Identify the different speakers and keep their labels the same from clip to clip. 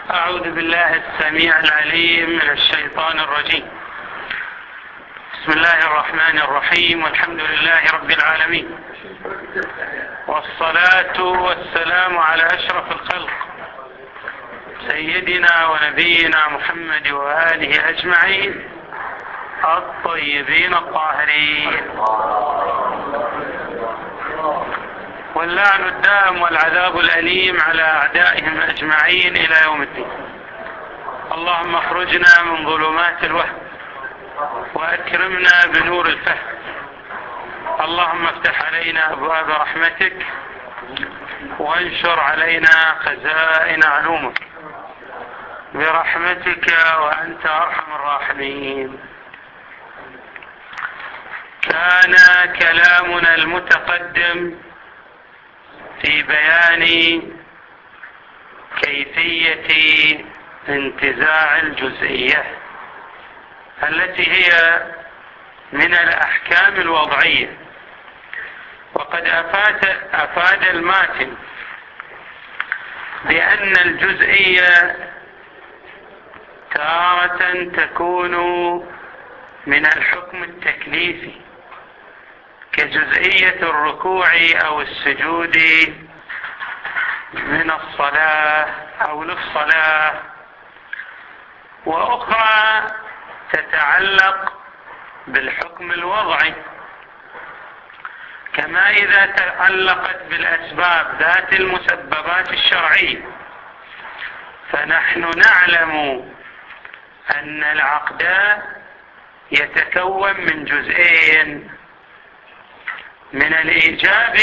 Speaker 1: أعوذ بالله السميع العليم من الشيطان الرجيم. بسم الله الرحمن الرحيم، والحمد لله رب العالمين، والصلاة والسلام على أشرف الخلق سيدنا ونبينا محمد وآله أجمعين الطيبين الطاهرين، واللعن الدائم والعذاب الأليم على أعدائهم أجمعين إلى يوم الدين. اللهم اخرجنا من ظلمات الوهم وأكرمنا بنور الفهم. اللهم افتح علينا أبواب رحمتك وانشر علينا خزائن علومك برحمتك وأنت أرحم الراحمين. كان كلامنا المتقدم في بيان كيفية انتزاع الجزئية التي هي من الأحكام الوضعية، وقد أفاد الماتن بأن الجزئية تارة تكون من الحكم التكليفي كجزئية الركوع أو السجود من الصلاة أو للصلاة، وأخرى تتعلق بالحكم الوضعي، كما إذا تعلقت بالأسباب ذات المسببات الشرعية. فنحن نعلم أن العقد يتكون من جزئين، من الإيجاب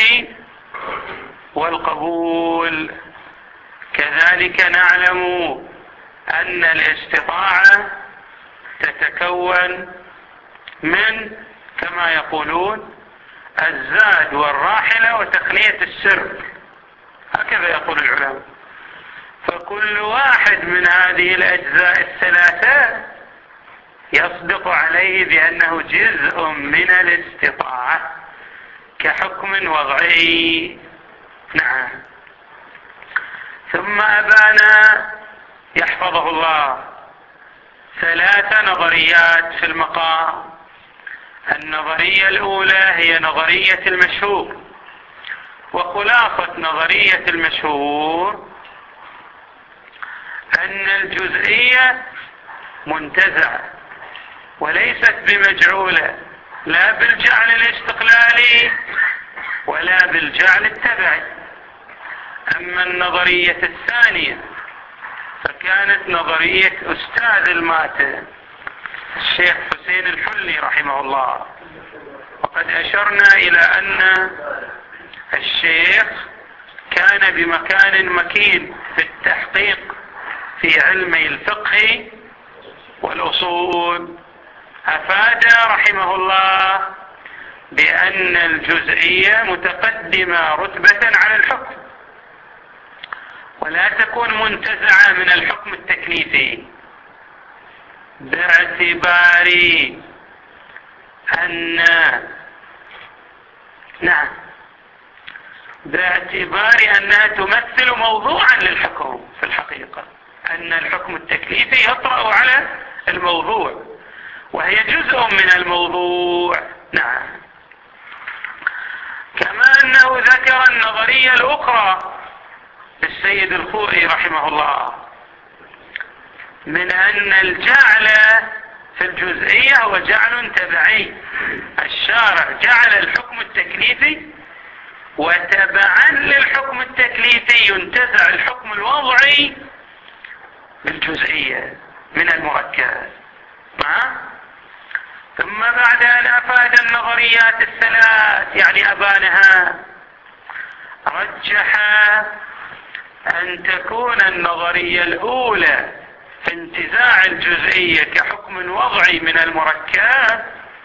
Speaker 1: والقبول. كذلك نعلم أن الاستطاعة تتكون من، كما يقولون، الزاد والراحلة وتقنية السر، هكذا يقول العلماء. فكل واحد من هذه الأجزاء الثلاثة يصدق عليه بأنه جزء من الاستطاعة كحكم وضعي. نعم. ثم أبانا يحفظه الله 3 نظريات في المقام. النظرية الأولى هي نظرية المشهور، وخلاصة نظرية المشهور أن الجزئية منتزعة وليست بمجعولة، لا بالجعل الاستقلالي ولا بالجعل التبعي. أما النظرية الثانية فكانت نظرية أستاذ الماتن الشيخ حسين الحلي رحمه الله، وقد أشرنا إلى أن الشيخ كان بمكان مكين في التحقيق في علمي الفقه والأصول. أفاد رحمه الله بأن الجزئية متقدمة رتبة على الحكم، ولا تكون منتزعة من الحكم التكليفي، باعتبار أن أنها تمثل موضوعا للحكم. في الحقيقة أن الحكم التكليفي يطرأ على الموضوع، وهي جزء من الموضوع. نعم. كما أنه ذكر النظرية الأخرى للسيد الخوئي رحمه الله من أن الجعل في الجزئية هو جعل تبعي. الشارع جعل الحكم التكليفي، وتبعا للحكم التكليفي ينتزع الحكم الوضعي بالجزئية من المركب. ثم بعد أن أفاد النظريات الثلاث، يعني أبانها، رجح أن تكون النظرية الأولى في انتزاع الجزئية كحكم وضعي من المركب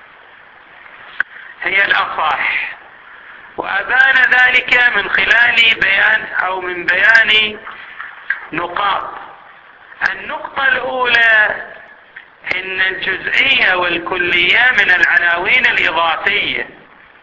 Speaker 1: هي الأصح، وأبان ذلك من خلال من بيان نقاط. النقطة الأولى إن الجزئية والكلية من العناوين الإضافية،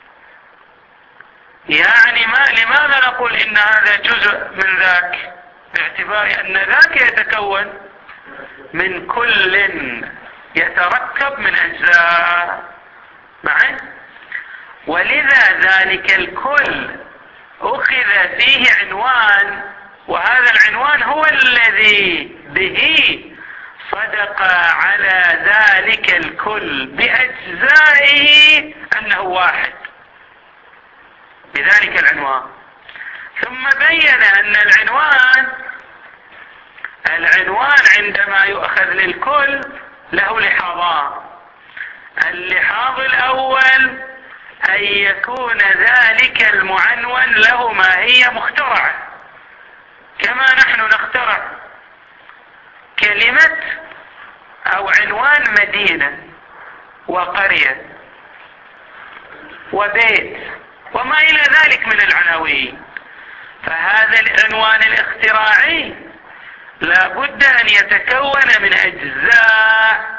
Speaker 1: يعني لماذا نقول إن هذا جزء من ذاك؟ باعتبار أن ذاك يتكون من كل يتركب من أجزاء معا، ولذا ذلك الكل أخذ فيه عنوان، وهذا العنوان هو الذي به صدق على ذلك الكل بأجزائه أنه واحد بذلك العنوان. ثم بين أن العنوان عندما يؤخذ للكل له لحاظان. اللحاظ الأول أن يكون ذلك المعنون له ماهية مخترعة، كما نحن نخترع كلمة أو عنوان مدينة وقرية وبيت وما إلى ذلك من العناوين. فهذا العنوان الاختراعي لا بد أن يتكون من أجزاء.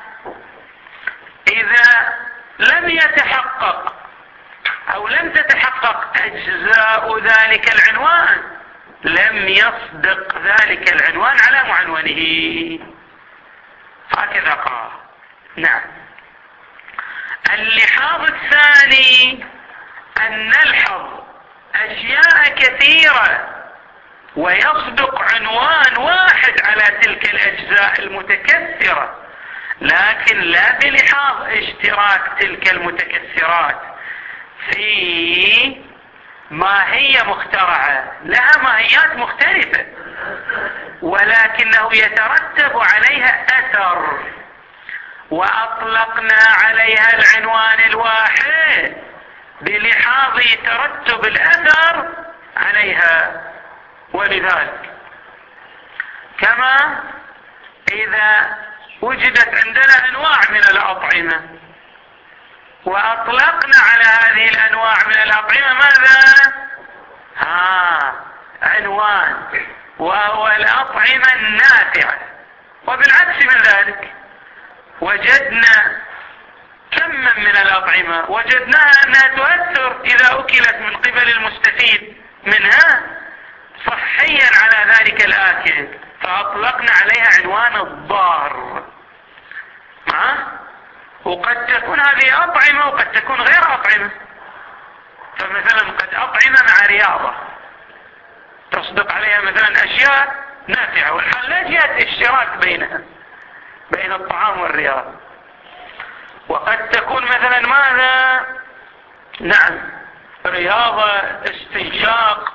Speaker 1: إذا لم يتحقق أو لم تتحقق أجزاء ذلك العنوان لم يصدق ذلك العنوان على معنونه. هكذا قال. نعم. اللحاظ الثاني أن نلحظ أشياء كثيرة ويصدق عنوان واحد على تلك الأجزاء المتكثرة، لكن لا بلحاظ اشتراك تلك المتكثرات في ماهية مخترعة، لها ماهيات مختلفة، ولكنه يترتب عليها أثر، وأطلقنا عليها العنوان الواحد بلحاظ ترتب الأثر عليها. ولذلك كما إذا وجدت عندنا أنواع من الأطعمة وأطلقنا على هذه الأنواع من الأطعمة ماذا؟ عنوان، وهو الأطعمة النافعة. وبالعكس من ذلك وجدنا كما من الأطعمة وجدناها أنها تؤثر إذا أكلت من قبل المستفيد منها صحيا على ذلك الآكل، فأطلقنا عليها عنوان الضار. وقد تكون هذه أطعمة وقد تكون غير أطعمة. فمثلا قد أطعمة مع رياضة تصدق عليها مثلا أشياء نافعة، والحال لا جهة اشتراك بينها بين الطعام والرياضة. وقد تكون مثلا ماذا؟ نعم، رياضة استنشاق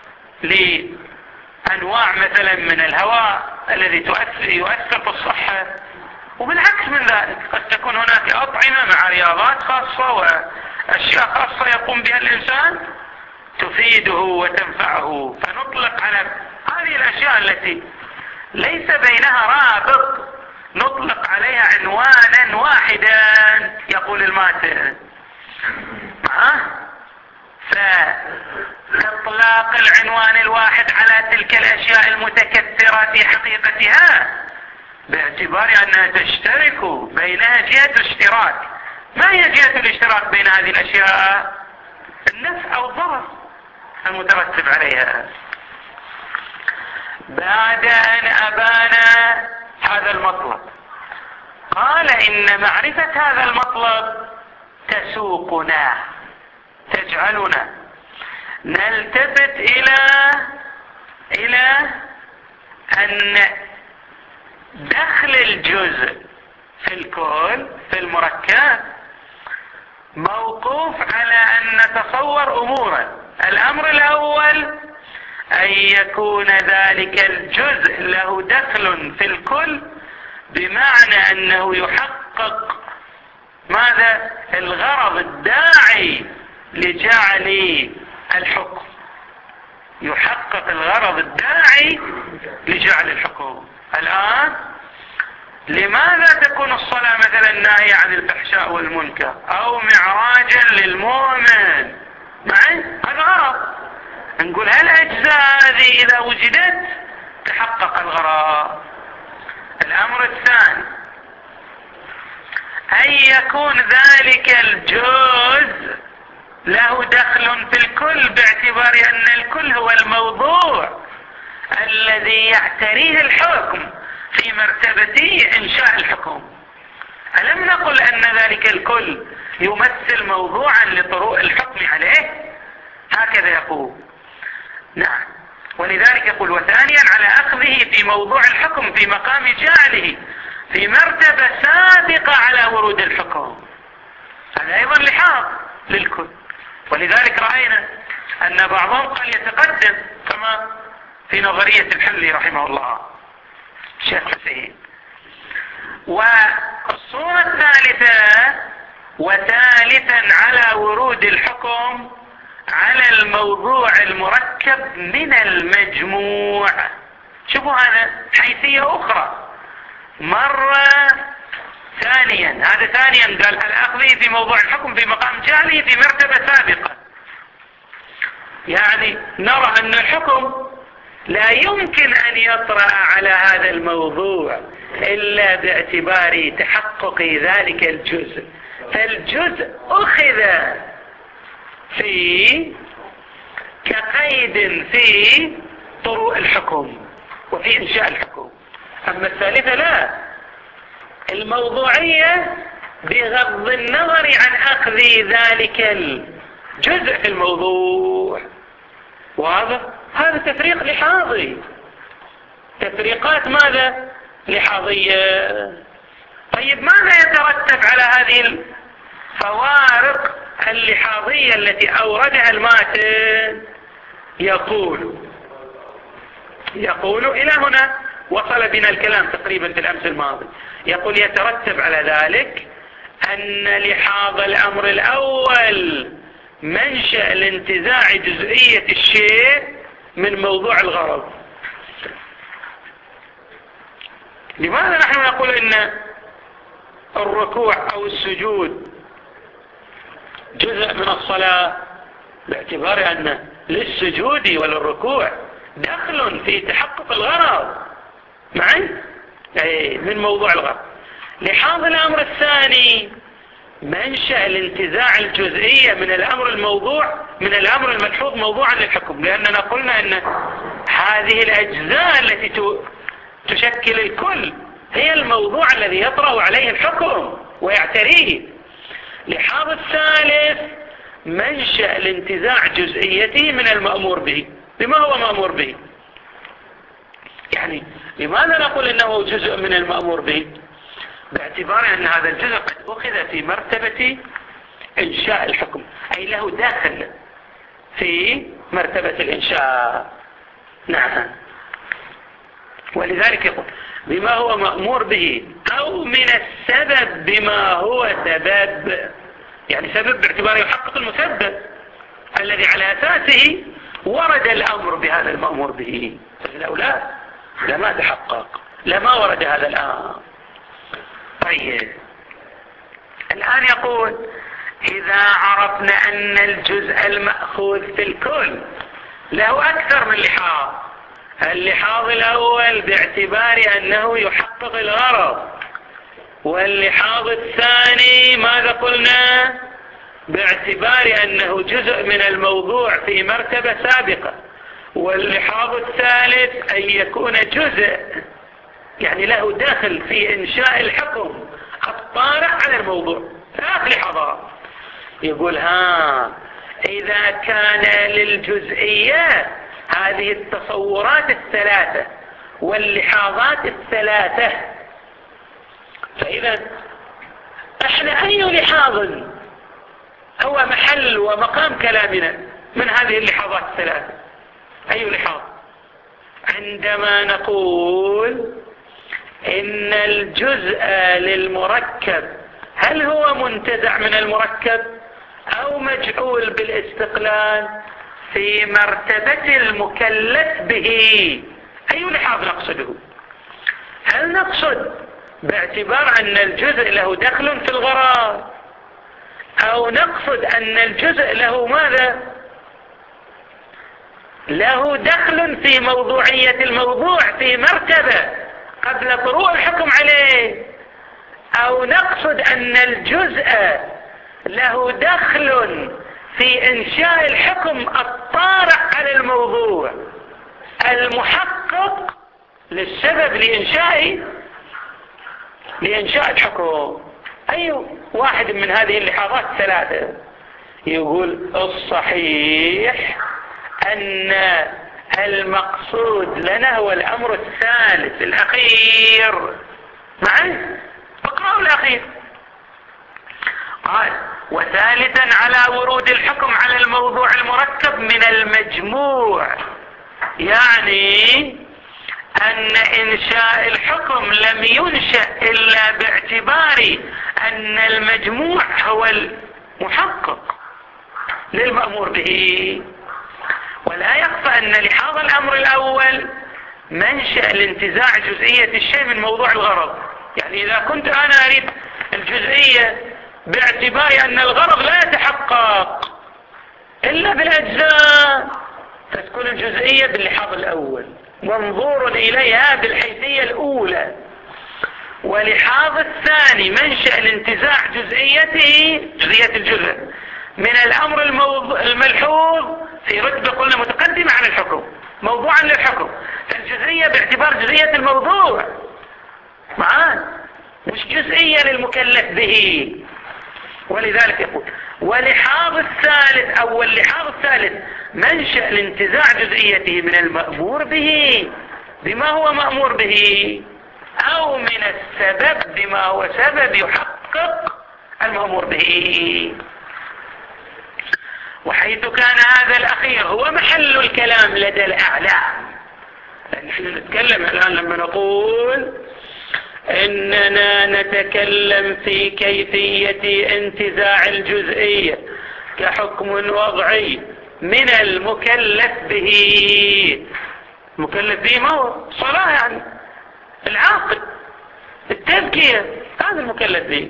Speaker 1: لأنواع مثلا من الهواء الذي يؤثر في الصحة. وبالعكس من ذلك قد تكون هناك أطعمة مع رياضات خاصة وأشياء خاصة يقوم بها الإنسان تفيده وتنفعه، فنطلق على هذه الأشياء التي ليس بينها رابط نطلق عليها عنوانا واحدا يقول الماتن. فإطلاق العنوان الواحد على تلك الأشياء المتكثرة في حقيقتها باعتبار أنها تشترك بينها جهة اشتراك. ما هي جهة الاشتراك بين هذه الأشياء؟ النفع أو الضرر المترتب عليها. بعد أن أبانا هذا المطلب قال إن معرفة هذا المطلب تسوقنا، تجعلنا نلتفت إلى أن دخل الجزء في الكل في المركب موقوف على أن نتصور أمورا. الأمر الأول أن يكون ذلك الجزء له دخل في الكل، بمعنى أنه يحقق ماذا؟ الغرض الداعي لجعل الحكم، يحقق الغرض الداعي لجعل الحكم. الآن لماذا تكون الصلاة مثلا ناهية عن الفحشاء والمنكر أو معراجا للمؤمن؟ معي هذا غرض. نقول هل الأجزاء هذه إذا وجدت تحقق الغرض. الأمر الثاني أن يكون ذلك الجزء له دخل في الكل باعتبار أن الكل هو الموضوع الذي يعتريه الحكم في مرتبة إنشاء الحكم. ألم نقل أن ذلك الكل يمثل موضوعا لطروء الحكم عليه؟ هكذا يقول. نعم. ولذلك يقول وثانيا على أخذه في موضوع الحكم في مقام جعله في مرتبة سابقة على ورود الحكم. هذا أيضا لحاظ للكل. ولذلك رأينا أن بعضهم قال يتقدم كما في نظرية الحلي رحمه الله الشيخ حسين. والصورة الثالثة وثالثا على ورود الحكم على الموضوع المركب من المجموع. شوفوا هذا حيثية أخرى. مرة ثانيا هذا ثانيا قال على أخذه في موضوع الحكم في مقام جعله في مرتبة سابقة. يعني نرى أن الحكم لا يمكن أن يطرأ على هذا الموضوع إلا باعتبار تحقق ذلك الجزء. فالجزء أخذ في كقيد في طروء الحكم وفي إنشاء الحكم. أما الثالثة لا، الموضوعية بغض النظر عن أخذ ذلك الجزء في الموضوع. وهذا تفريق لحاظي. تفريقات ماذا؟ لحاظية. طيب ماذا يترتب على هذه الفوارق اللحاظية التي أوردها الماتن؟ يقول إلى هنا وصل بنا الكلام تقريبا في الأمس الماضي. يقول يترتب على ذلك أن لحاظ الأمر الأول منشأ لانتزاع جزئية الشيء من موضوع الغرض. لماذا نحن نقول إن الركوع أو السجود جزء من الصلاة؟ باعتبار أن للسجود وللركوع دخل في تحقق الغرض معي من موضوع الغرض. لحاظ الأمر الثاني منشأ الانتزاع الجزئية من الأمر الملحوظ موضوعا للحكم، لأننا قلنا أن هذه الأجزاء التي تشكل الكل هي الموضوع الذي يطرأ عليه الحكم ويعتريه. لحاظ الثالث منشأ الانتزاع جزئيته من المأمور به. بما هو مأمور به؟ يعني لماذا نقول إنه جزء من المأمور به؟ باعتبار أن هذا الجزء قد أخذ في مرتبة إنشاء الحكم، أي له داخل في مرتبة الإنشاء. نعم. ولذلك يقول بما هو مأمور به أو من السبب بما هو سبب. يعني سبب باعتبار يحقق المسبب الذي على أساسه ورد الأمر بهذا المأمور به. لو لا لما تحقق، لما ورد هذا الأمر. طيب الآن يقول إذا عرفنا أن الجزء المأخوذ في الكل له أكثر من لحاظ. اللحاظ الأول باعتبار أنه يحقق الغرض، واللحاظ الثاني ماذا قلنا؟ باعتبار أنه جزء من الموضوع في مرتبة سابقة، واللحاظ الثالث أن يكون جزء يعني له دخل في إنشاء الحكم الطارئ على الموضوع. ثلاث لحظات. يقول إذا كان للجزئيات هذه التصورات الثلاثة واللحاظات الثلاثة، فإذا احنا أي لحاظ هو محل ومقام كلامنا من هذه اللحاظات الثلاثة؟ أي لحاظ؟ عندما نقول إن الجزء للمركب هل هو منتزع من المركب أو مجعول بالاستقلال في مرتبة المكلف به؟ أي لحاظ نقصده؟ هل نقصد باعتبار أن الجزء له دخل في الغرض، أو نقصد أن الجزء له ماذا؟ له دخل في موضوعية الموضوع في مرتبة قبل طروء الحكم عليه، أو نقصد أن الجزء له دخل في إنشاء الحكم الطارئ على الموضوع المحقق محقق للسبب لإنشاء الحكم. أي واحد من هذه اللحاظات الثلاثة يقول الصحيح أن المقصود لنا هو الأمر الثالث الأخير. معي اقرأوا الأخير. قال وثالثا على ورود الحكم على الموضوع المركب من المجموع، يعني أن إنشاء الحكم لم ينشأ إلا باعتبار أن المجموع هو المحقق للمأمور به. ولا يخفى أن لحاظ الأمر الأول منشأ لانتزاع جزئية الشيء من موضوع الغرض. يعني إذا كنت أنا أريد الجزئية باعتبار أن الغرض لا يتحقق إلا بالأجزاء، فتكون الجزئية باللحاظ الأول منظور إليها بالحيثية الأولى. ولحاظ الثاني منشأ لانتزاع جزئية الجزء من الأمر الملحوظ في رتبة قلنا متقدمة عن الحكم موضوعا للحكم، فالجزئية باعتبار جزئية الموضوع معاه مش جزئية للمكلف به. ولذلك يقول ولحاظ الثالث أو اللحاظ الثالث منشأ لانتزاع جزئيته من المأمور به بما هو مأمور به، أو من السبب بما هو سبب يحقق المأمور به. وحيث كان هذا الأخير هو محل الكلام لدى الأعلام، نحن نتكلم الآن لما نقول إننا نتكلم في كيفية انتزاع الجزئية كحكم وضعي من المكلف به. المكلف به ما هو صلاة، يعني العاقل التذكية، هذا المكلف به.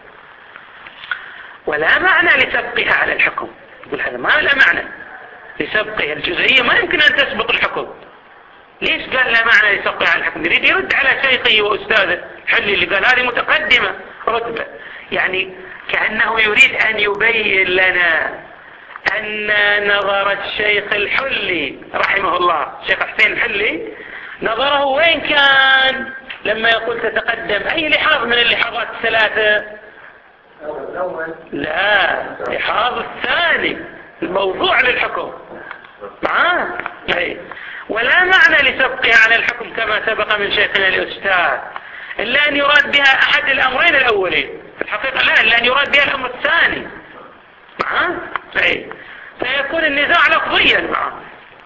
Speaker 1: ولا معنى لسبقها على الحكم. يقول هذا ما له معنى لسبقها، الجزئية ما يمكن أن تسبق الحكم. ليش قال لا معنى لسبقها على الحكم؟ يريد يرد على شيخه وأستاذه حلي اللي قال هذه متقدمة رتبة، يعني كأنه يريد أن يبين لنا أن نظر الشيخ الحلي رحمه الله، الشيخ حسين الحلي، نظره وين كان لما يقول تتقدم؟ أي لحاظ من اللحاظات الثلاثة؟ لا، لحاظ الثاني الموضوع للحكم معاه. ولا معنى لسبقها على الحكم كما سبق من شيخنا الأستاذ إلا أن يراد بها أحد الأمرين الأولين، في الحقيقة لا، إلا أن يراد بها الأمر الثاني معاه. فيكون النزاع لفظيا معه.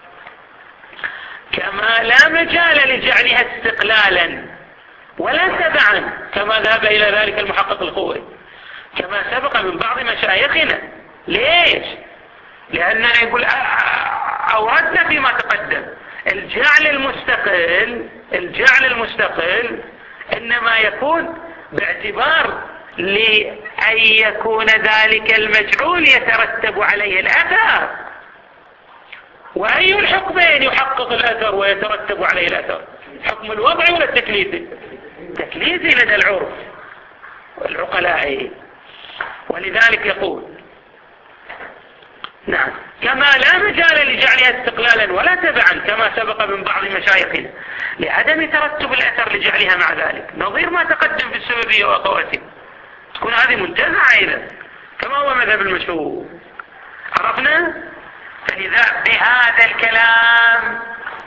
Speaker 1: كما لا مجال لجعلها استقلالا ولا تبعا كما ذهب إلى ذلك المحقق الخوئي كما سبق من بعض مشايخنا. ليش؟ لأننا يقول أوردنا فيما تقدم الجعل المستقل إنما يكون باعتبار لأن يكون ذلك المجعول يترتب عليه الأثر. وأي الحكمين يحقق الأثر ويترتب عليه الأثر؟ حكم الوضع ولا التكليفي؟ التكليفي لدى العرف والعقلاء. ولذلك يقول نعم كما لا مجال لجعلها استقلالا ولا تبعا كما سبق من بعض مشايخنا لعدم ترتب الأثر لجعلها مع ذلك، نظير ما تقدم في السببية وأخواتها، تكون هذه منتزعة إذا كما هو مذهب المشهور. عرفنا؟ فلذا بهذا الكلام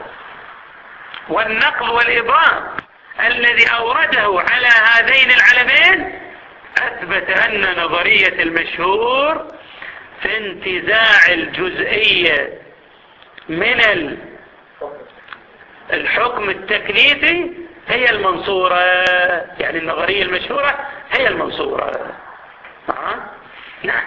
Speaker 1: والنقل والإبرام الذي أورده على هذين العلمين أثبت أن نظرية المشهور في انتزاع الجزئية من الحكم التكليفي هي المنصورة، يعني النظرية المشهورة هي المنصورة. نعم.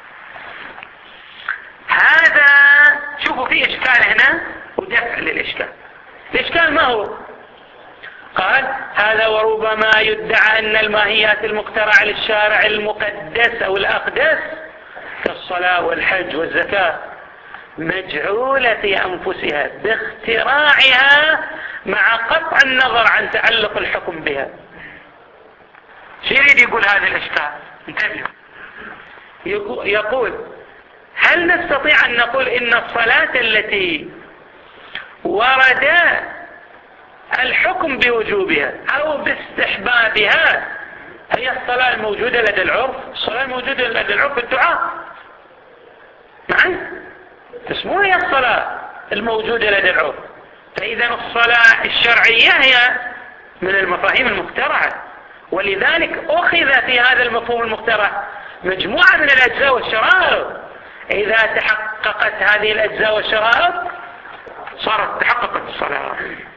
Speaker 1: هذا شوفوا في إشكال هنا ودفع للإشكال. الإشكال ما هو؟ قال هذا وربما يدعى أن الماهيات المخترعة للشارع المقدس أو الأقدس كالصلاة والحج والزكاة مجعولة في أنفسها باختراعها مع قطع النظر عن تعلق الحكم بها. شو يريد يقول هذا الإشكال؟ انتبهوا. يقول هل نستطيع أن نقول إن الصلاة التي ورد الحكم بوجوبها أو باستحبابها هي الصلاة الموجودة لدى العرف. الصلاة الموجودة لدى العرف الدعاء معي، بس مو هي الصلاة الموجودة لدى العرف. فإذا الصلاة الشرعية هي من المفاهيم المخترعة، ولذلك أخذ في هذا المفهوم المخترع مجموعة من الأجزاء والشرائط. إذا تحققت هذه الأجزاء والشرائط صارت تحققت الصلاة.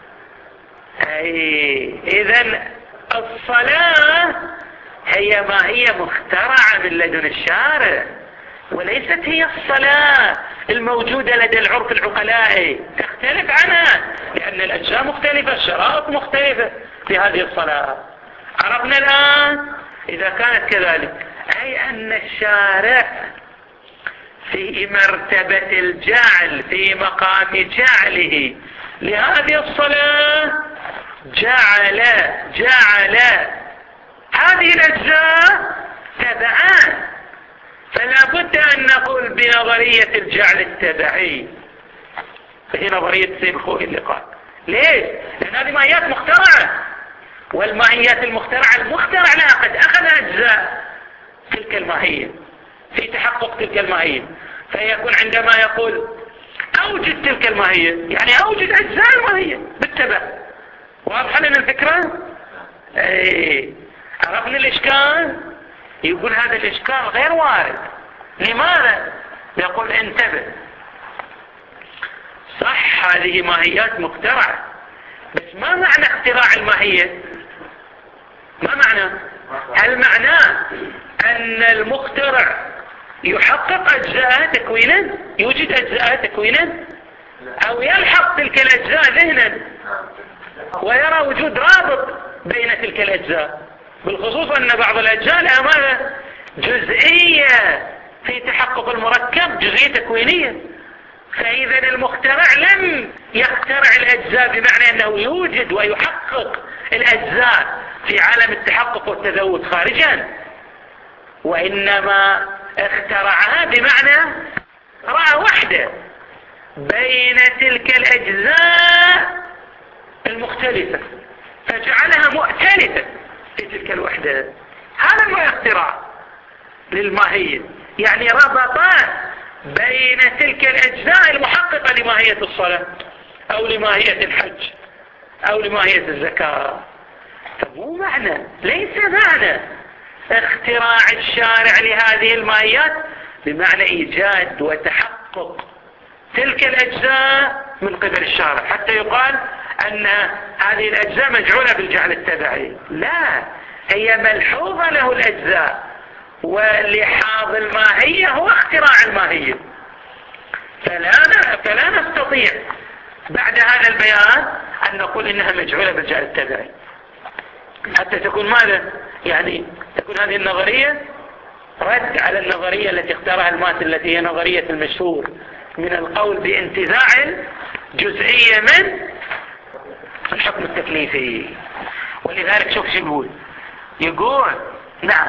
Speaker 1: إذن الصلاة هي ما هي مخترعة من لدن الشارع، وليست هي الصلاة الموجودة لدى العرف العقلائي، تختلف عنها لأن الأجزاء مختلفة، الشرائط مختلفة في هذه الصلاة. عرفنا الآن؟ إذا كانت كذلك أي أن الشارع في مرتبة الجعل، في مقام جعله لهذه الصلاة جعل هذه الأجزاء تبعان. فلا بد أن نقول بنظرية الجعل التبعي، فهي نظرية سيد الخوئي اللي قال. ليش؟ لأن هذه ماهيات مخترعة، والماهيات المخترعة لها قد أخذ أجزاء تلك الماهية في تحقق تلك الماهية. فيكون عندما يقول أوجد تلك الماهية يعني أوجد أجزاء الماهية بالتبع. واضح لنا الفكرة؟ عرفنا الإشكال؟ يقول هذا الإشكال غير وارد. لماذا؟ يقول انتبه، صح هذه ماهيات مخترعة، بس ما معنى اختراع الماهية؟ ما معنى؟ هل معناه أن المخترع يحقق أجزاء تكوينا، يوجد أجزاء تكوينا، أو يلحق تلك الأجزاء ذهنا ويرى وجود رابط بين تلك الأجزاء، بالخصوص أن بعض الأجزاء لها ماذا؟ جزئية في تحقق المركب، جزئية تكوينية. فإذا المخترع لم يخترع الأجزاء بمعنى أنه يوجد ويحقق الأجزاء في عالم التحقق والتذوق خارجا، وإنما اخترعها بمعنى رأى وحدة بين تلك الأجزاء المختلفة فجعلها مؤتلفة في تلك الوحدة. هذا ما اختراع للماهية، يعني ربط بين تلك الأجزاء المحققة لماهية الصلاة أو لماهية الحج أو لماهية الزكاة. فمو معنى، ليس معنى اختراع الشارع لهذه الماهيات بمعنى إيجاد وتحقق تلك الأجزاء من قبل الشارع حتى يقال أن هذه الأجزاء مجعولة بالجعل التبعي. لا، هي ملحوظة له الأجزاء، ولحاظ الماهية هو اختراع الماهية. فلا نستطيع بعد هذا البيان أن نقول إنها مجعولة بالجعل التبعي حتى تكون ماذا؟ يعني تكون هذه النظرية رد على النظرية التي اختارها الماتن التي هي نظرية المشهور من القول بانتزاع جزئية من الحكم التكليفي. ولذلك شوف شو يقول نعم،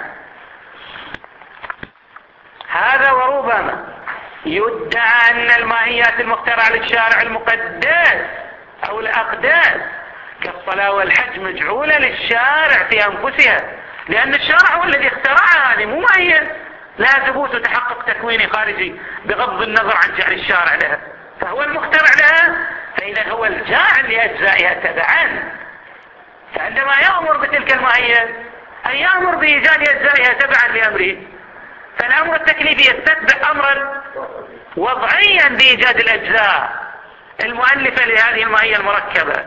Speaker 1: هذا وربما يدعى أن الماهيات المخترعة للشارع المقدس أو الأقداس كالصلاة والحج مجعولة للشارع في أنفسها، لأن الشارع هو الذي اخترعها، هذه مو ماهية لها ثبوت وتحقق تكويني خارجي بغض النظر عن جعل الشارع لها، فهو المخترع لها، فإذا هو الجاعل لأجزائها تبعا. فعندما يأمر بتلك الماهية أن يأمر بإيجاد أجزائها تبعا لأمره، فالأمر التكليفي يستتبع أمرا وضعيا بإيجاد الأجزاء المؤلفة لهذه الماهية المركبة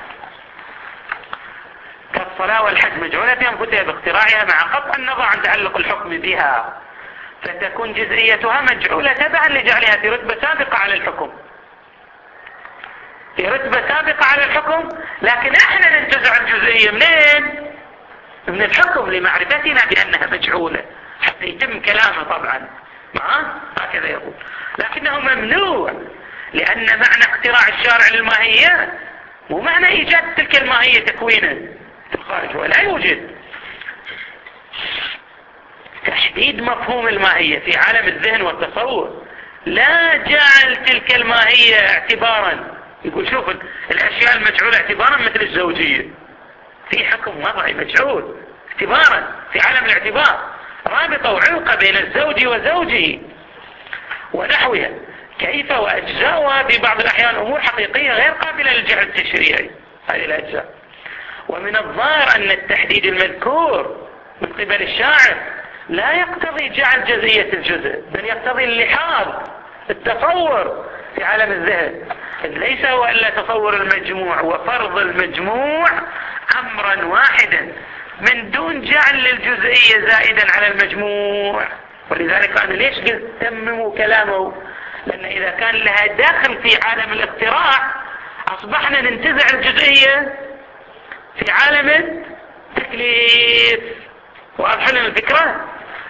Speaker 1: كالصلاة والحج مجعولة في أنفسها باختراعها مع قطع النظر عن تعلق الحكم بها، فتكون جزئيتها مجعولة تبعا لجعلها في رتبة سابقة على الحكم، في رتبة سابقة على الحكم. لكن احنا ننتزع الجزئية منين؟ من الحكم لمعرفتنا بأنها مجعولة حتى يتم كلامه طبعا هكذا يقول. لكنه ممنوع، لأن معنى اختراع الشارع للماهيات مو معنى إيجاد تلك الماهية تكوينا في الخارج، ولا يوجد تحديد مفهوم الماهية في عالم الذهن والتصور، لا جعل تلك الماهية اعتبارا يقول شوف الأشياء المجعولة اعتبارا مثل الزوجية، في حكم وضعي مجعول اعتبارا في عالم الاعتبار، رابطة وعلاقة بين الزوج وزوجه ونحوها، كيف وأجزاؤها في بعض الأحيان أمور حقيقية غير قابلة للجعل التشريعي هذه الأجزاء. ومن الظاهر أن التحديد المذكور من قبل الشاعر لا يقتضي جعل جزئية الجزء، بل يقتضي اللحاظ التصور في عالم الذهن، ليس هو إلا تصور المجموع وفرض المجموع أمرا واحدا من دون جعل للجزئية زائدا على المجموع. ولذلك أنا ليش قلت تمموا كلامه؟ لأن إذا كان لها داخل في عالم الاقتراع أصبحنا ننتزع الجزئية في عالم التكليف. واضح لنا الفكرة؟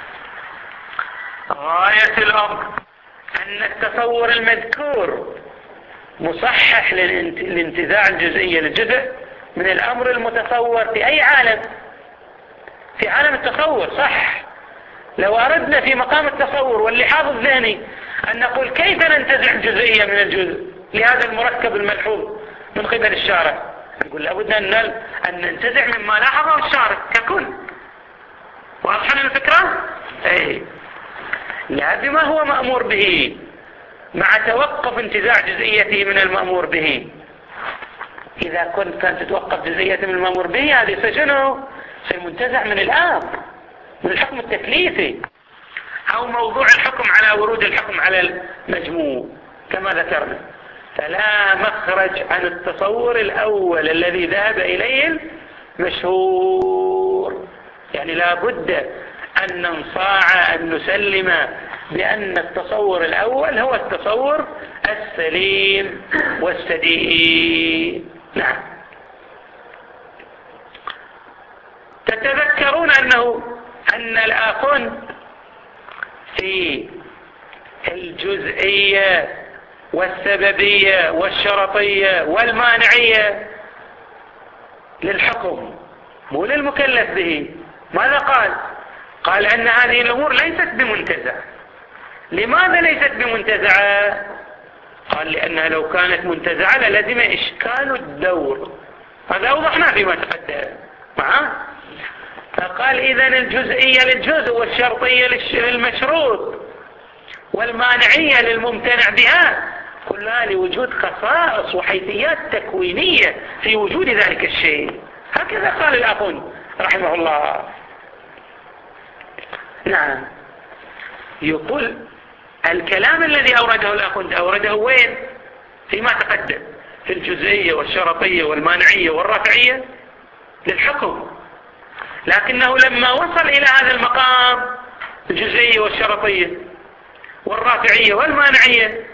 Speaker 1: غاية الأمر أن التصور المذكور مصحح لانتزاع الجزئية للجزء من الأمر المتصور في أي عالم، في عالم التصور صح. لو أردنا في مقام التصور واللحاظ الذهني أن نقول كيف ننتزع الجزئية من الجزء لهذا المركب الملحوظ من قبل الشارع، نقول لابد أن ننتزع مما لاحظه الشارع ككل. واضح لنا الفكرة؟ أي لا بما هو مأمور به مع توقف انتزاع جزئيته من المأمور به. إذا كانت تتوقف جزئيته من المأمور به هذه سجنه سيمنتزع من الآب من الحكم التكليفي، أو موضوع الحكم على ورود الحكم على المجموع كما ذكرنا. فلا مخرج عن التصور الأول الذي ذهب إليه المشهور، يعني لا بد أن ننصاع أن نسلم بأن التصور الأول هو التصور السليم والسديد. نعم. تتذكرون أن الآخذ في الجزئية والسببية والشرطية والمانعية للحكم مو للمكلف به. ماذا قال؟ قال أن هذه الأمور ليست بمنتزعة. لماذا ليست بمنتزعة؟ قال لأنها لو كانت منتزعة للزم إشكال الدور، هذا أوضحنا فيما تقدم معه. فقال إذن الجزئية للجزء والشرطية للمشروط والمانعية للممتنع بها كلها لوجود خصائص وحيثيات تكوينية في وجود ذلك الشيء. هكذا قال الأخن رحمه الله. نعم. يقول الكلام الذي أورده الأخن أورده وين؟ فيما تقدم في الجزئية والشرطية والمانعية والرافعية للحكم، لكنه لما وصل إلى هذا المقام الجزئية والشرطية والرافعية والمانعية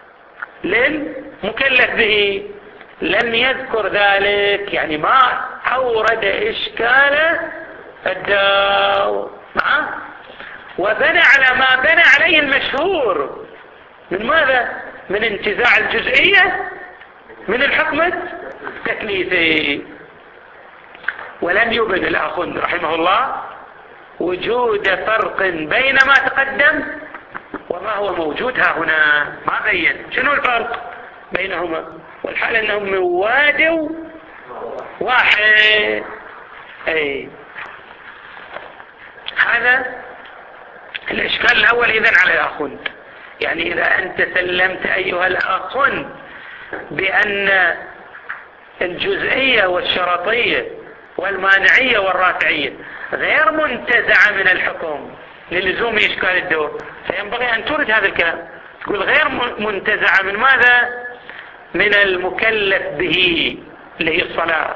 Speaker 1: للمكلف به لم يذكر ذلك، يعني ما أورد إشكال الدور معه، وبنى على ما بنى عليه المشهور من ماذا؟ من انتزاع الجزئية من الحكم التكليفي. ولم يبن الأخن رحمه الله وجود فرق بين ما تقدم وما هو موجود ها هنا، ما بين شنو الفرق بينهما، والحال أنهم من واد واحد. أي هذا الإشكال الأول إذن على الأخن. يعني إذا أنت سلمت أيها الأخن بأن الجزئية والشرطية والمانعية والرافعية غير منتزعة من الحكم للزوم إشكال الدور، فينبغي أن تورد هذا الكلام، تقول غير منتزعة من ماذا؟ من المكلف به اللي هي الصلاة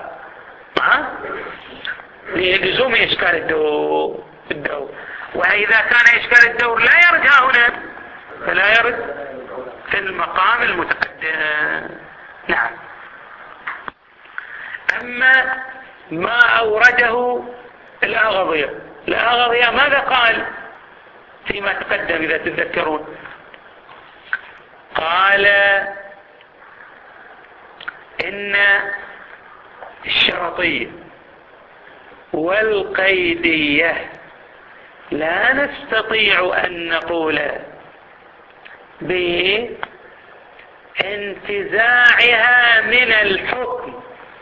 Speaker 1: للزوم إشكال الدور. وإذا كان إشكال الدور لا يرد هنا فلا يرد في المقام المتقدم. نعم. أما ما أورده الأغضية ماذا قال فيما تقدم إذا تتذكرون؟ قال إن الشرطية والقيدية لا نستطيع أن نقول انتزاعها من الحكم.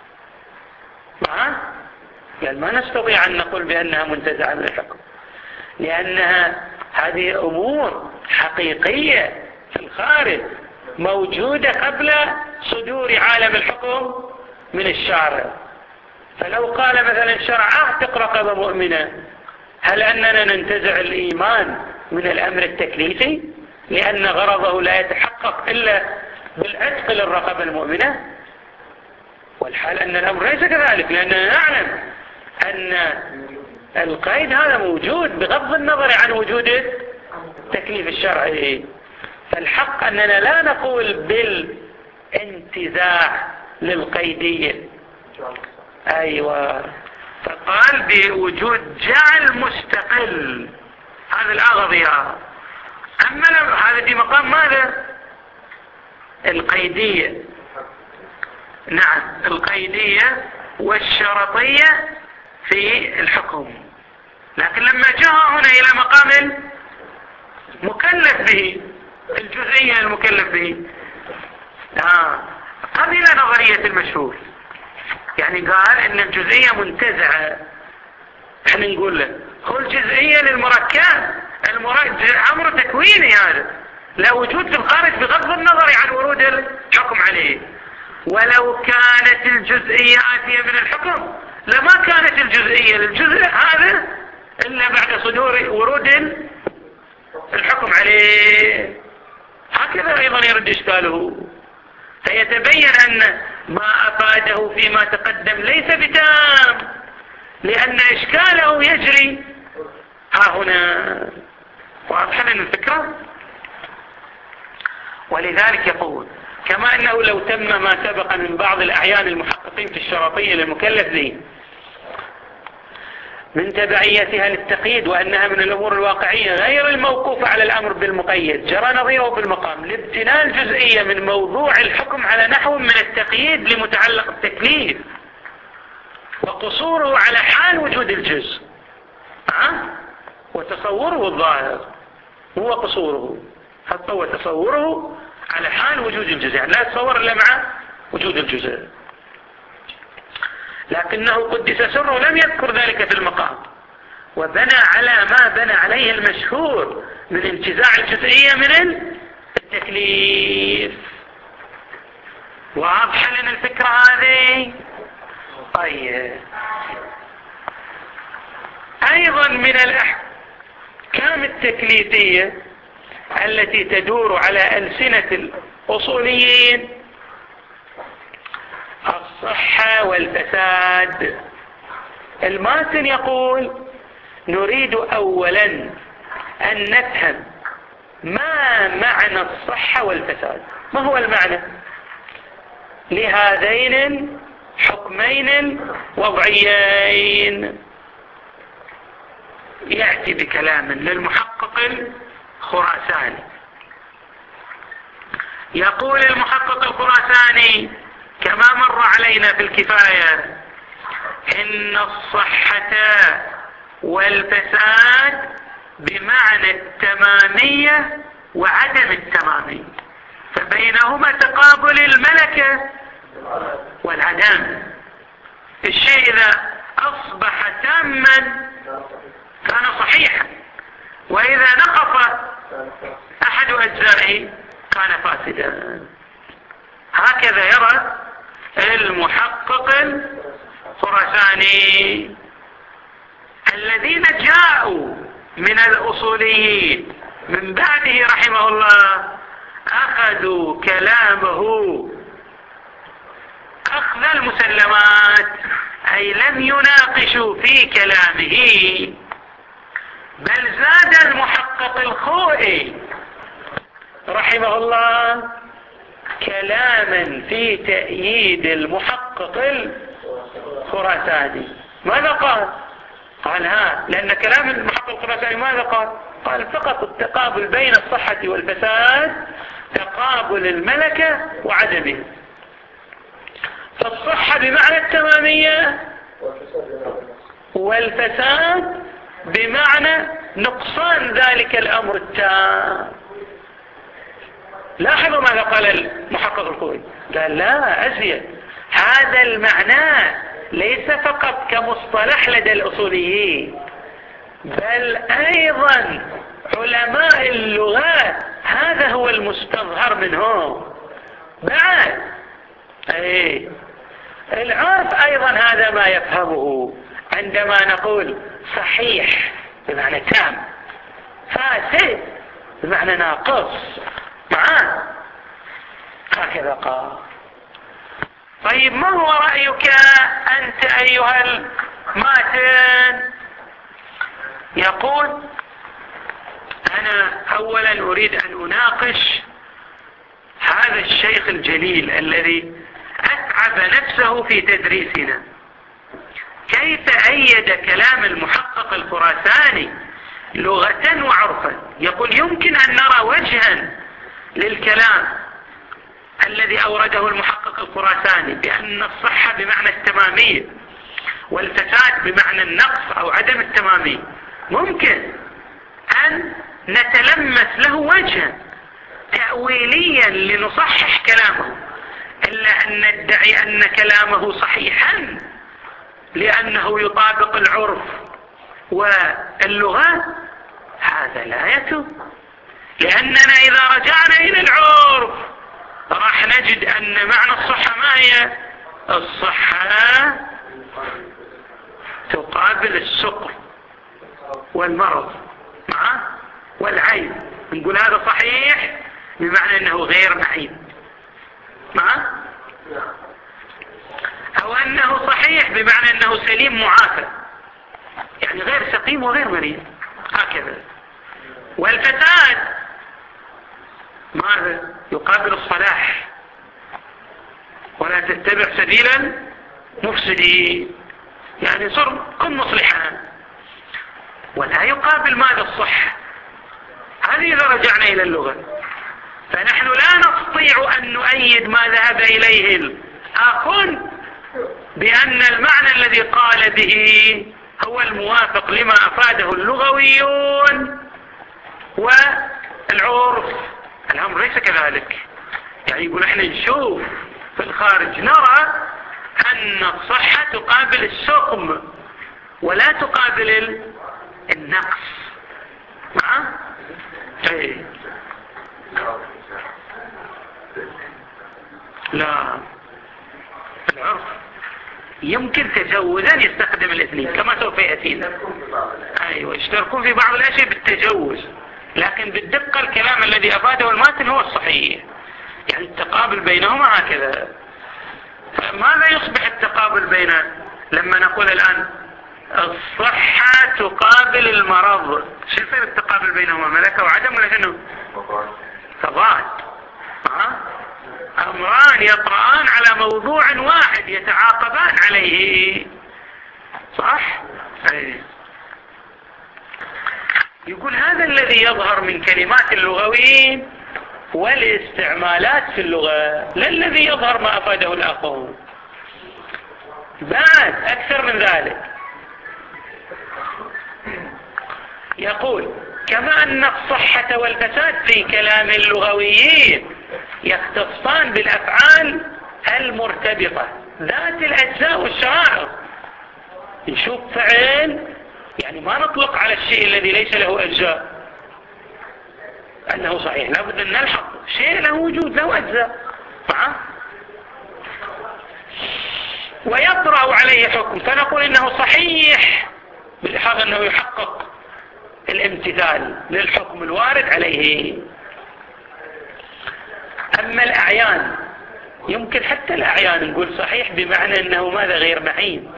Speaker 1: قال ما نستطيع أن نقول بأنها منتزعة من الحكم، لأنها هذه أمور حقيقية في الخارج موجودة قبل صدور عالم الحكم من الشارع. فلو قال مثلا الشرع اعتق رقبة مؤمنة، هل أننا ننتزع الإيمان من الأمر التكليفي لأن غرضه لا يتحقق إلا بالعتق للرقبة المؤمنة؟ والحال أن الأمر ليس كذلك، لأننا نعلم أن القيد هذا موجود بغض النظر عن وجود التكليف الشرعي. فالحق أننا لا نقول بالانتزاع للقيدية. أيوة، فقال بوجود جعل مستقل، هذا الأغضية. أما هذا في مقام ماذا؟ القيدية. نعم، القيدية والشرطية في الحكم. لكن لما جاء هنا إلى مقام المكلف به، الجزئية المكلف به، قبل نظرية المشهور، يعني قال ان الجزئية منتزعة. احنا نقول له هو الجزئية للمركب، امر تكويني هذا لا وجود في الخارج بغض النظر عن ورود الحكم عليه. ولو كانت الجزئية آتية من الحكم لما كانت الجزئية للجزء هذا إلا بعد صدور ورود الحكم عليه. هكذا أيضا يرد إشكاله. فيتبين أن ما أفاده فيما تقدم ليس بتام، لأن إشكاله يجري ها هنا. واضح لنا الفكرة؟ ولذلك يقول كما أنه لو تم ما سبق من بعض الأعيان المحققين في الشرطية للمكلف ذي من تبعيتها للتقييد وأنها من الأمور الواقعية غير الموقوفة على الأمر بالمقيد، جرى نظيره بالمقام لابتناء الجزئية من موضوع الحكم على نحو من التقييد لمتعلق التكليف، وقصوره على حال وجود الجزء وتصوره الظاهر هو قصوره، حتى هو تصوره على حال وجود الجزء، يعني لا يتصور إلا مع وجود الجزء. لكنه قدس سره لم يذكر ذلك في المقام، وبنى على ما بنى عليه المشهور من انتزاع الجزئية من التكليف. واضح لنا الفكرة هذه؟ طيب، أيضا من الأحكام التكليفية التي تدور على ألسنة الأصوليين الصحة والفساد. الماتن يقول نريد أولا أن نفهم ما معنى الصحة والفساد، ما هو المعنى لهذين الحكمين الوضعيين. يأتي بكلام للمحقق الخراساني. يقول المحقق الخراساني كما مر علينا في الكفاية إن الصحة والفساد بمعنى التمامية وعدم التمامية، فبينهما تقابل الملكة والعدم. الشيء إذا أصبح تاما كان صحيحا، وإذا نقص أحد أجزائه كان فاسدا. هكذا يرى المحقق الخراساني. الذين جاءوا من الأصوليين من بعده رحمه الله أخذوا كلامه أخذ المسلمات، أي لم يناقشوا في كلامه، بل زاد المحقق الخوئي رحمه الله كلاما في تأييد المحقق الخراساني. ماذا قال؟ قال لأن كلام المحقق الخراساني ماذا قال؟ قال فقط التقابل بين الصحة والفساد تقابل الملكة وعدمه، فالصحة بمعنى التمامية والفساد بمعنى نقصان ذلك الأمر التام. لاحظوا ماذا قال المحقق الخوئي، قال لا أزيد، هذا المعنى ليس فقط كمصطلح لدى الأصوليين، بل أيضا علماء اللغات هذا هو المستظهر منهم. بعد العرف أيضا هذا ما يفهمه عندما نقول صحيح بمعنى تام، فاسد بمعنى ناقص، معاه هكذا قال. طيب ما هو رأيك أنت أيها الماتن؟ يقول أنا أولا أريد أن أناقش هذا الشيخ الجليل الذي أتعب نفسه في تدريسنا، كيف أيد كلام المحقق الخراساني لغة وعرفا. يقول يمكن أن نرى وجها للكلام الذي أورده المحقق الخراساني بأن الصحة بمعنى التمامية والفساد بمعنى النقص أو عدم التمامية، ممكن أن نتلمس له وجها تأويليا لنصحح كلامه، إلا أن ندعي أن كلامه صحيحا لأنه يطابق العرف واللغة، هذا لا يتم. لأننا إذا رجعنا إلى العرف راح نجد أن معنى الصحة ما هي؟ الصحة تقابل السقم والمرض والعيب، نقول هذا صحيح بمعنى أنه غير معيب، أو أنه صحيح بمعنى أنه سليم معافى، يعني غير سقيم وغير مريض، هكذا. والفساد ماذا؟ يقابل الصلاح، ولا تتبع سبيلا مفسدين، يعني صر كن مصلحا، ولا يقابل ماذا؟ الصح. هذه إذا رجعنا إلى اللغة، فنحن لا نستطيع أن نؤيد ما ذهب إليه الآخرون بأن المعنى الذي قال به هو الموافق لما أفاده اللغويون والعرف. الأمر ليس كذلك. يعني يقول احنا نشوف في الخارج نرى أن الصحة تقابل السقم ولا تقابل النقص. لا، العرف يمكن تجوزا يستخدم الاثنين كما سوف يأتينا. أيوة، يشتركون في بعض الأشياء بالتجوز، لكن بالدقة الكلام الذي أفاده الماتن هو الصحيح، يعني التقابل بينهما هكذا. فماذا يصبح التقابل بين لما نقول الآن الصحة تقابل المرض؟ شو يصير التقابل بينهما؟ ملكة وعدم ولا شنو؟ تضاد، أمران يطرآن على موضوع واحد يتعاقبان عليه، صح؟ يقول هذا الذي يظهر من كلمات اللغويين والاستعمالات في اللغة، لا الذي يظهر ما أفاده الآخرون. بعد أكثر من ذلك يقول كما أن الصحة والفساد في كلام اللغويين يختصان بالأفعال المرتبطة ذات الأجزاء والشرائع. نشوف فعل، يعني ما نطلق على الشيء الذي ليس له أجزاء أنه صحيح، لابد أن نلحق شيء له وجود له أجزاء، ويطرأ عليه حكم فنقول إنه صحيح بالحاجة أنه يحقق الامتثال للحكم الوارد عليه. أما الأعيان يمكن حتى الأعيان نقول صحيح بمعنى أنه ماذا؟ غير معين،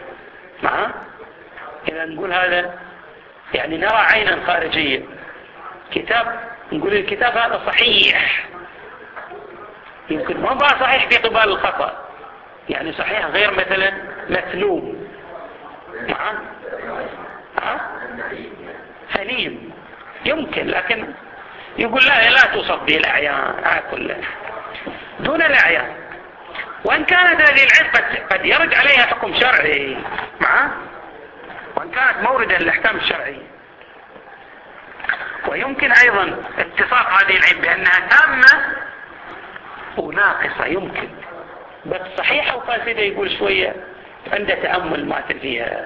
Speaker 1: إذا نقول هذا يعني نرى عينا خارجية، كتاب نقول الكتاب هذا صحيح، يمكن ما بقى صحيح في قبال الخطأ، يعني صحيح غير مثلا مثلوم، سليم يمكن، لكن يقول لا توصف به الأعيان كلها دون الأعيان، وإن كانت هذه العلة قد يرد عليها حكم شرعي، وإن كانت موردا للأحكام الشرعية. ويمكن أيضا اتفاق هذه العين بأنها تامة وناقصة، يمكن بس صحيحة وفاسدة يقول شوية عنده تأمل ما فيها.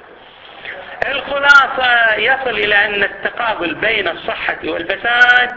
Speaker 1: الخلاصة يصل إلى أن التقابل بين الصحة والفساد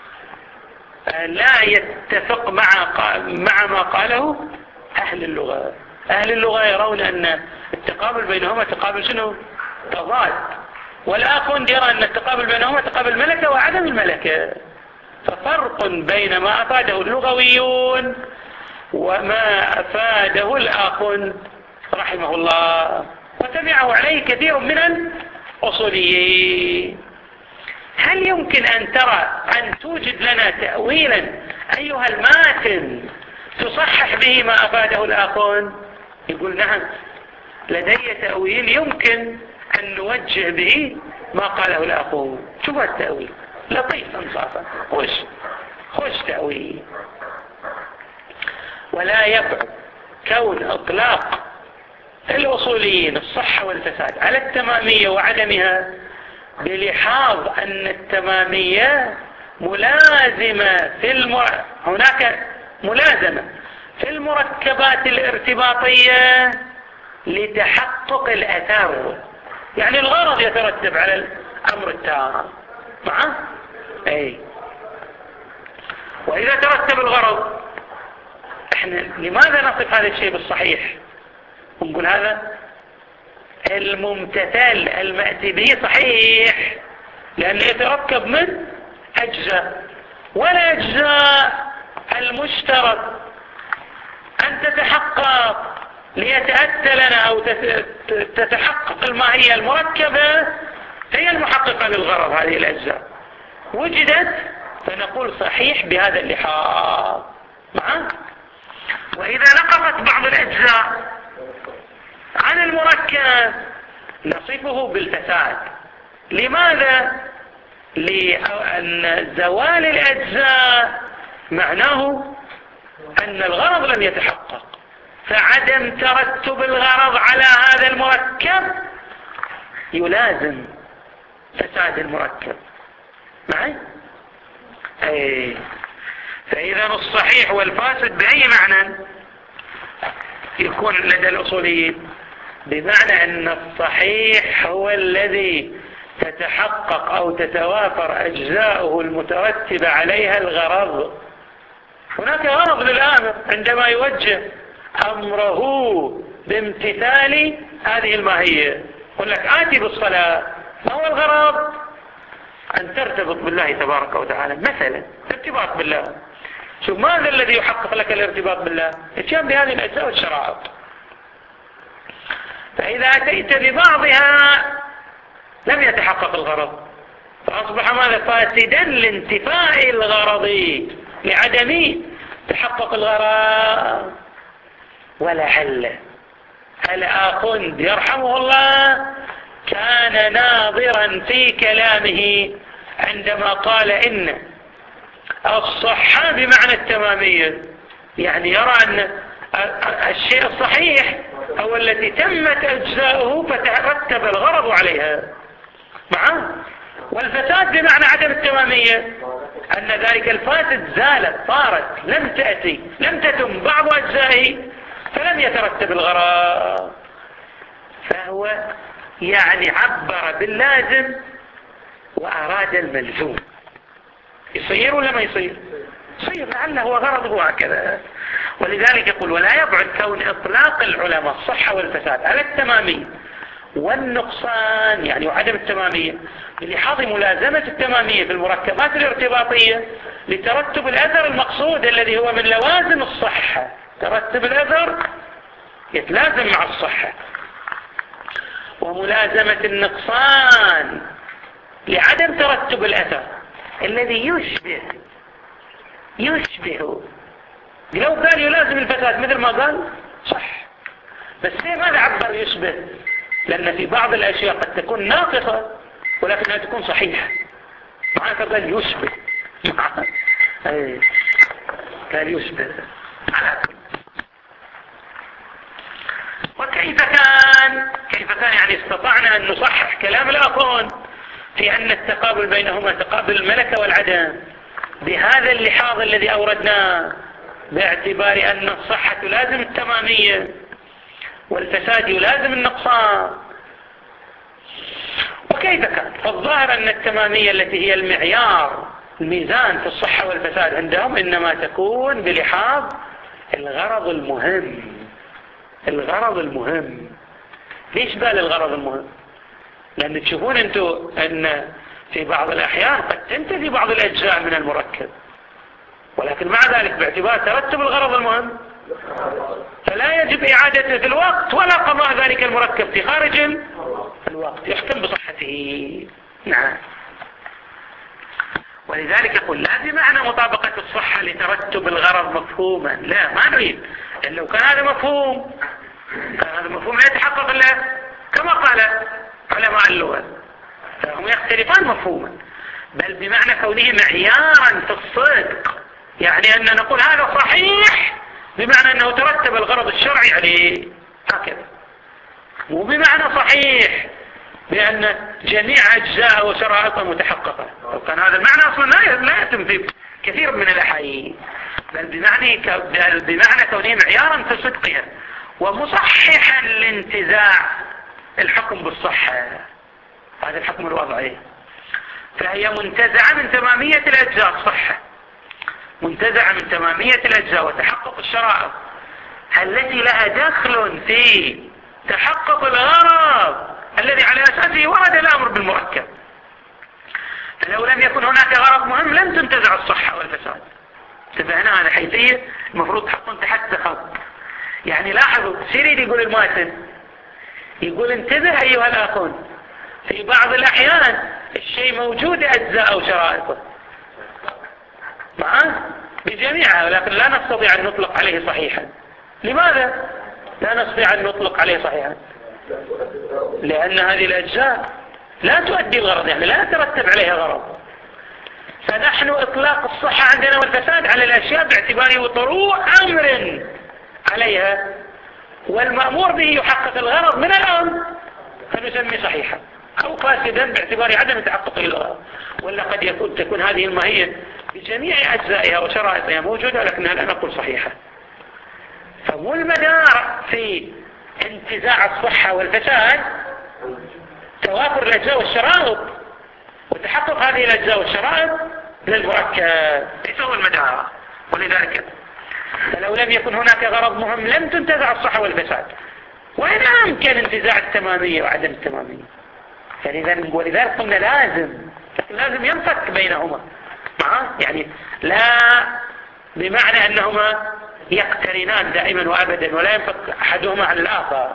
Speaker 1: لا يتفق مع ما قاله أهل اللغة. أهل اللغة يرون أن التقابل بينهما تقابل شنو؟ تضاد. والآخر يرى أن التقابل بينهما تقابل ملكة وعدم الملكة. ففرق بين ما أفاده اللغويون وما أفاده الآخر رحمه الله وتبعه عليه كثير من الأصوليين. هل يمكن أن توجد لنا تأويلا أيها الماتن تصحح به ما أفاده الآخر؟ يقول نعم، لدي تأويل يمكن أن نوجه به ما قاله الآخر. شو التأويل؟ لطيف انصافا، خوش تأويل. ولا يبعد كون إطلاق الأصوليين الصحة والفساد على التمامية وعدمها بلحاظ أن التمامية ملازمة هناك ملازمة في المركبات الارتباطية لتحقق الأثر، يعني الغرض يترتب على الأمر التام معه. وإذا ترتب الغرض احنا لماذا نصف هذا الشيء بالصحيح ونقول هذا الممتثل المأتي به صحيح؟ لأنه يتركب من أجزاء، والأجزاء المشترك أن تتحقق ليتأتى لنا أو تتحقق الماهية المركبة هي المحققة للغرض. هذه الأجزاء وجدت فنقول صحيح بهذا اللحاظ معه. وإذا نقصت بعض الأجزاء عن المركب نصفه بالفساد. لماذا؟ لأن زوال الأجزاء معناه أن الغرض لم يتحقق، فعدم ترتب الغرض على هذا المركب يلازم فساد المركب معي. فإذا الصحيح والفاسد بأي معنى يكون لدى الأصوليين؟ بمعنى أن الصحيح هو الذي تتحقق أو تتوافر أجزاؤه المترتبة عليها الغرض. هناك غرض للآمر عندما يوجه أمره بامتثال هذه الماهية، يقول لك آتي بالصلاة، ما هو الغرض؟ أن ترتبط بالله تبارك وتعالى مثلا، ارتباط بالله. شوف ماذا الذي يحقق لك الارتباط بالله؟ اتيان بهذه الأجزاء والشرائط. فإذا أتيت ببعضها لم يتحقق الغرض، فأصبح ماذا؟ فاسدا لانتفاء الغرض لعدم تحقق الغرض. ولعل الآخوند يرحمه الله كان ناظرا في كلامه عندما قال إن الصحة بمعنى التمامية، يعني يرى أن الشيء الصحيح هو التي تمت أجزاؤه فترتب الغرض عليها معه. والفساد بمعنى عدم التمامية أن ذلك الفاسد زالت، صارت، لم تأتي، لم تتم بعض أجزائه فلم يترتب الغرض. فهو يعني عبر باللازم وأراد الملزوم. يصير ولا ما يصير؟ يصير، لعله هو غرضه هكذا. ولذلك يقول ولا يبعد كون إطلاق العلماء الصحة والفساد على التمامية والنقصان يعني وعدم التمامية بلحاظ ملازمة التمامية في المركبات الارتباطية لترتب الأثر المقصود الذي هو من لوازم الصحة. ترتب الأثر يتلازم مع الصحة، وملازمة النقصان لعدم ترتب الأثر الذي يشبه. لو قال يلازم الفساد مثل ما قال صح، بس ليه ماذا عبر يشبه؟ لأن في بعض الأشياء قد تكون ناقصة ولكنها تكون صحيحة. معاه قال يشبه، قال يشبه. وكيف كان يعني استطعنا أن نصحح كلام الآخرون في أن التقابل بينهما تقابل الملكة والعدم بهذا اللحاظ الذي أوردناه، باعتبار أن الصحة تلازم التمامية والفساد يلازم النقصان. وكيف كان؟ فالظاهر أن التمامية التي هي المعيار الميزان في الصحة والفساد عندهم إنما تكون بلحاظ الغرض المهم. الغرض المهم. ليش بال الغرض المهم؟ لأن تشوفون أنتم أن في بعض الأحيان قد تنتهي بعض الأجزاء من المركب، ولكن مع ذلك باعتبار ترتب الغرض المهم فلا يجب إعادته في الوقت ولا قضاء ذلك المركب في خارج الوقت، يحكم بصحته. نعم. ولذلك يقول لا بمعنى مطابقة الصحة لترتب الغرض مفهوما، لا، ما نريد. لو كان هذا مفهوم لا يتحقق إلا كما قال علماء اللغة، فهم يختلفان مفهوما، بل بمعنى كونه معيارا في الصدق، يعني أن نقول هذا صحيح بمعنى أنه ترتب الغرض الشرعي عليه هكذا، وبمعنى صحيح بأن جميع أجزاء وشرائطه متحققة. لو كان هذا المعنى أصلا لا يتم في كثير من الأحايين، بل بمعنى كونه معيارا في صدقها ومصححا لانتزاع الحكم بالصحة، هذا الحكم الوضعي. فهي منتزعة من تمامية الأجزاء الصحة، منتزعة من تمامية الأجزاء وتحقق الشرائط التي لها دخل في تحقق الغرض الذي على أساسه ورد الأمر بالمركب. فلو لم يكن هناك غرض مهم لن تنتزع الصحة والفساد. انتبهنا على حيثية المفروض تحطون تحت خط. يعني لاحظوا سيريد يقول الماتن، يقول انتبه أيها الآخون، في بعض الأحيان الشيء موجود أجزاء أو شرائطه معه بجميعها، ولكن لا نستطيع أن نطلق عليه صحيحا. لماذا لا نستطيع أن نطلق عليه صحيحا؟ لأن هذه الأجزاء لا تؤدي الغرض، يعني لا يترتب عليها غرض. فنحن إطلاق الصحة عندنا والفساد على الأشياء باعتباره طروء أمر عليها، والمأمور به يحقق الغرض من الأمر فنسميه صحيحا، أو فاسدا باعتبار عدم تحققه الغرض. ولا قد تكون هذه الماهية بجميع أجزائها وشرائطها موجودة لكنها لا نقول صحيحة. فمو المدار في انتزاع الصحة والفساد توافر الأجزاء والشرائط وتحقق هذه الأجزاء والشرائط للمركب، ليس هو المدار. ولذلك فلو لم يكن هناك غرض مهم لم تنتزع الصحة والفساد، وإن أمكن انتزاع التمامية وعدم التمامية. ولذلك قلنا لازم ينفك بينهما يعني لا بمعنى أنهما يقترنان دائما وأبدا ولا ينفك أحدهما عن الآخر.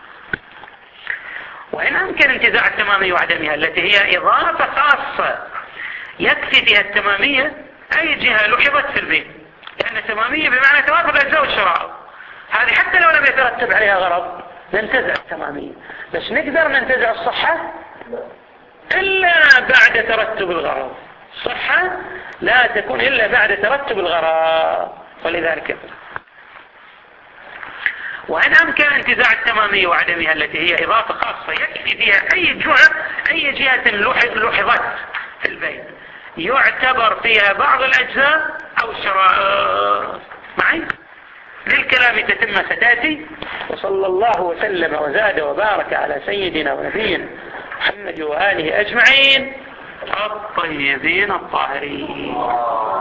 Speaker 1: وإن أمكن انتزاع التمامية وعدمها التي هي إضافة خاصة يكفي فيها التمامية أي جهة لحظت في البيت، لأن التمامية بمعنى توافر الأجزاء والشرائط، هذه حتى لو لم يترتب عليها غرض ننتزع التمامية. بس نقدر ننتزع الصحة إلا بعد ترتب الغرض. الصحة لا تكون إلا بعد ترتب الغرض. ولذلك وإن أمكن انتزاع التمامية وعدمها التي هي إضافة خاصة يكفي فيها أي جهة لحظت في البيت يعتبر فيها بعض الأجزاء أو الشرائط. معي للكلام تتم ستاتي. وصلى الله وسلم وزاد وبارك على سيدنا ونبينا محمد وآله أجمعين الطيبين الطاهرين.